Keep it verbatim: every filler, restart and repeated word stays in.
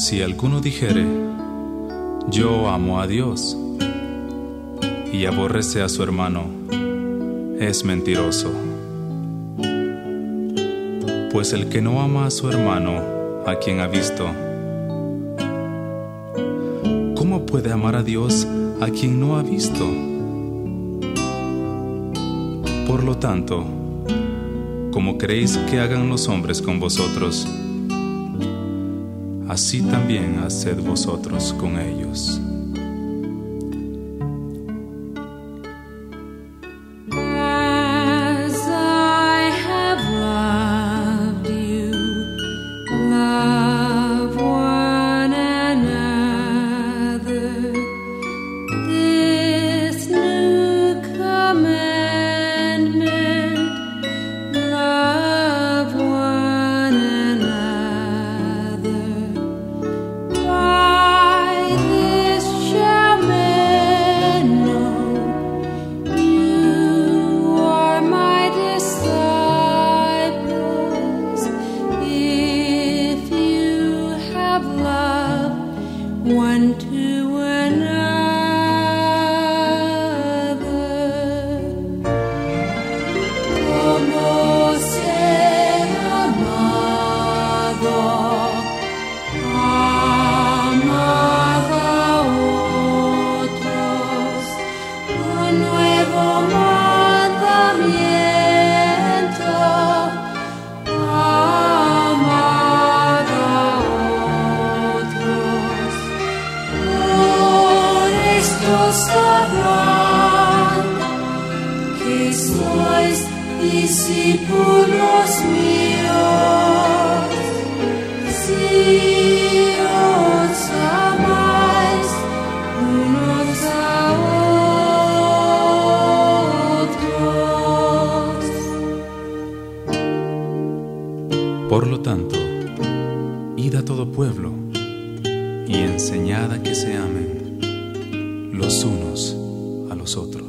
Si alguno dijere: yo amo a Dios, y aborrece a su hermano, es mentiroso. Pues el que no ama a su hermano, a quien ha visto, ¿cómo puede amar a Dios a quien no ha visto? Por lo tanto, como queréis que hagan los hombres con vosotros, así también haced vosotros con ellos. One to another, como ser amado, amad a otros, un nuevo mandamiento, amad a otros. Sabrán que sois discípulos míos, si os amáis unos a otros. Por lo tanto, id a todo pueblo y enseñad a que se amen los unos a los otros.